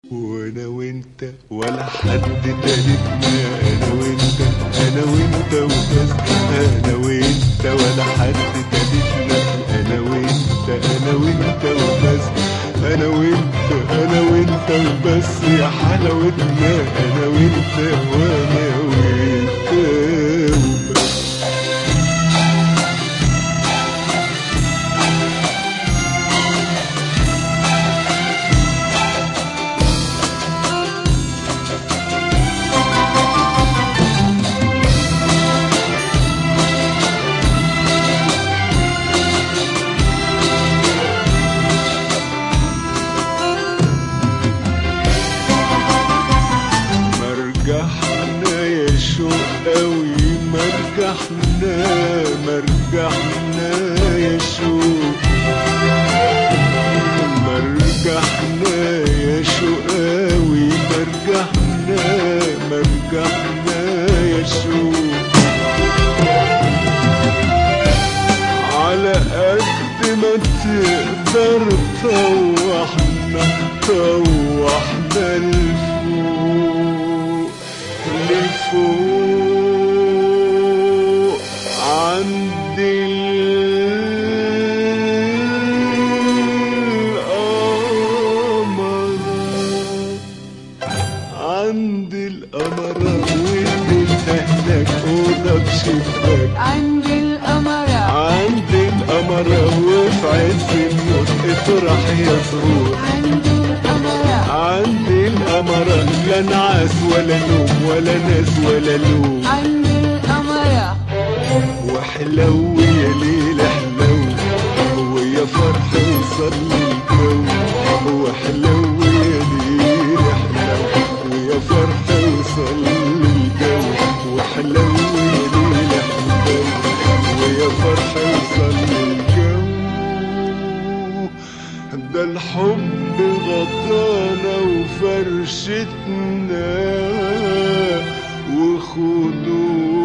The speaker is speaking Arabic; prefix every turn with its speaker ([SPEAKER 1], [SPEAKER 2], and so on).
[SPEAKER 1] وانا وانت ولا حد تالتنا، انا وانت انا وانت وبس، انا وانت ولا حد تالتنا، انا وانت انا وانت وبس، انا وانت انا وانت وبس يا حلاوتنا، انا وانت وانا وانت وبس. مرجحنا يا شوق قوي، مرجحنا مرجحنا يا شوق، مرجحنا يا شوق قوي، مرجحنا مرجحنا يا شوق، على قد ما تقدر طوحنا طوحنا لفوق عند القمر، عند القمر ونفتحلك أوضة بشباك،
[SPEAKER 2] عند القمر
[SPEAKER 1] عند القمر وفي عز الموت اطرح يا زهور،
[SPEAKER 2] عند القمر
[SPEAKER 1] عند القمر لا نعاس ولا نوم ولا ناس ولا لوم،
[SPEAKER 2] عند القمر
[SPEAKER 1] وحلو يا ليل حلو ويا فرح وصل الجو، وحلو يا ليل حلو ويا فرح وصل الجو، وحلو يا ليل حلو ويا فرح وصل الجو، ده الحب غطانا وفرشتنا وخدونا